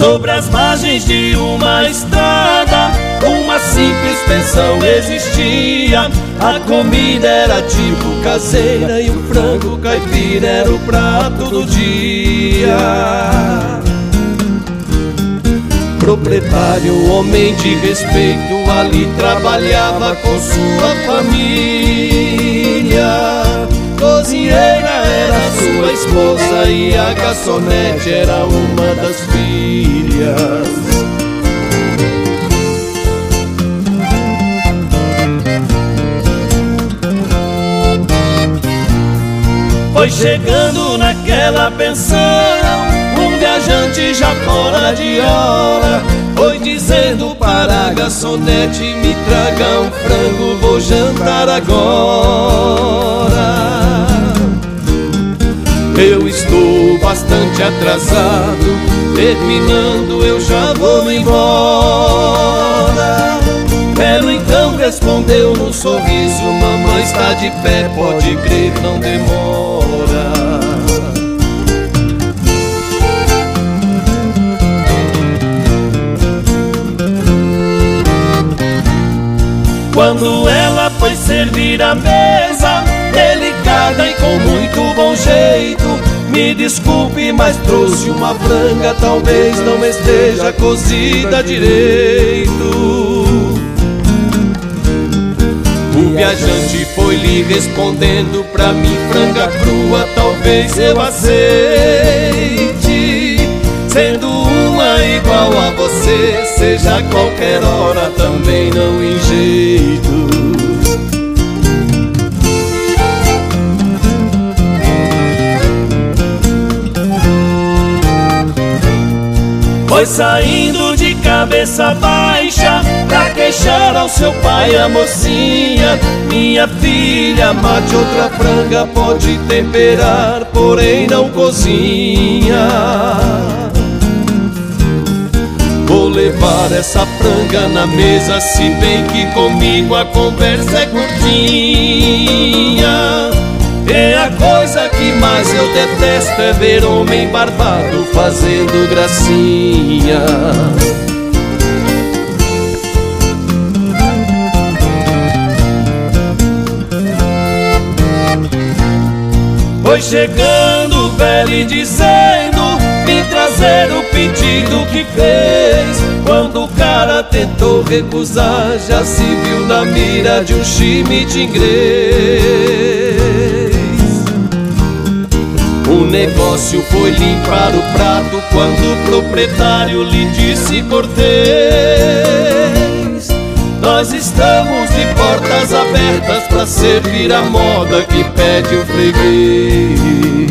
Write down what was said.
Sobre as margens de uma estrada, uma simples pensão existia. A comida era tipo caseira e o frango caipira era o prato do dia. Proprietário, homem de respeito, ali trabalhava com sua família. Cozinheira era sua esposa e a garçonete era uma das filhas. Foi chegando naquela pensão um viajante já fora de hora. Foi dizendo para a garçonete: me traga um frango, vou jantar agora. Eu estou bastante atrasado, terminando eu já vou embora. Ela então respondeu num sorriso: mamãe está de pé, pode crer, não demora. Quando ela foi servir a mesa, delicada e com muito bom jeito: me desculpe, mas trouxe uma franga, talvez não esteja cozida direito. O viajante foi lhe respondendo: pra mim franga crua talvez eu aceite. Sendo uma igual a você, seja a qualquer hora também não em jeito. Foi saindo de cabeça baixa pra queixar ao seu pai a mocinha: minha filha, mate outra franga, pode temperar, porém não cozinha. Vou levar essa franga na mesa, se bem que comigo a conversa é curtinha. E a coisa que mais eu detesto é ver homem barbado fazendo gracinha. Foi chegando o velho e dizendo: me trazer o pedido que fez. Quando o cara tentou recusar, já se viu na mira de um chimite inglês. O negócio foi limpar o prato quando o proprietário lhe disse cortês: nós estamos de portas abertas pra servir a moda que pede o freguês.